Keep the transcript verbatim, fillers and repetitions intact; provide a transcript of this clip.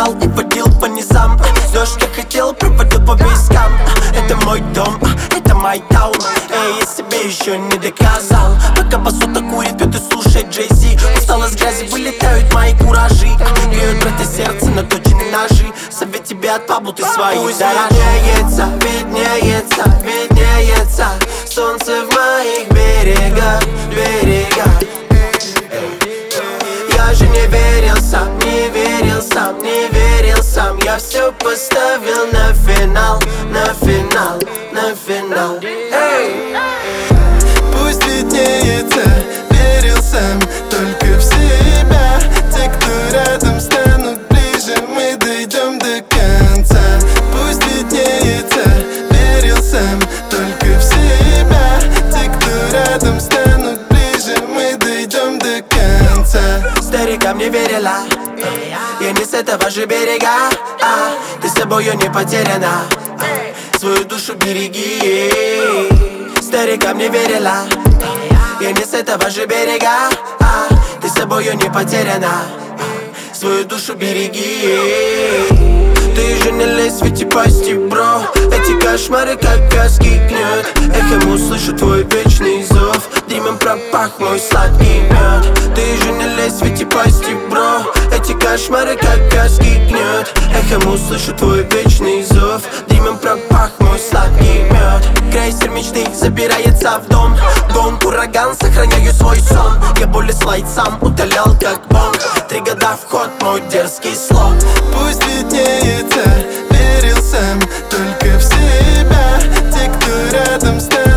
брал и водил по низам. Все, что хотел, проводил по вискам. Это мой дом, это мой таун. Эй, я себе еще не доказал. Пока басота курит, пьет и слушает Джей-Зи. Устал из грязи, вылетают мои куражи. Греют брата сердце на точенные ножи. Совет тебе от Пабло, ты свои дорожи. Виднеется, виднеется, виднеется солнце в моих берегах, берегах. Я же не верил сам, не верил сам, не верил сам. Я все поставил на финал, на финал, на финал. Эй! Пусть виднеется, верил сам только в себя. Те, кто рядом, станут ближе, мы дойдем до конца. Пусть виднеется, верил сам только в себя. Те, кто рядом, станут ближе, мы дойдем до конца. Старикам не верила, я не с этого же берега. а, Ты с собою не потеряна, а, свою душу береги. Старикам не верила, я не с этого же берега. а, Ты с собою не потеряна, а, свою душу береги. Ты же не лезь в эти пасти, бро. Эти кошмары как казки гнет. Эхом услышу твой вечный зов. Дымом пропах мой сладкий мед. Ты же не лезь в эти пасти, бро. Эти кошмары как казки гнет. Эхом услышу твой вечный зов. Дымом пропах мой сладкий мед. Крейсер мечты забирается в дом. Гонг, ураган, сохраняю свой сон. Я более слайд сам удалял как бомб. Три года в ход, мой дерзкий слог. Пусть виднеется, верил сам только в себя. Те, кто рядом, станут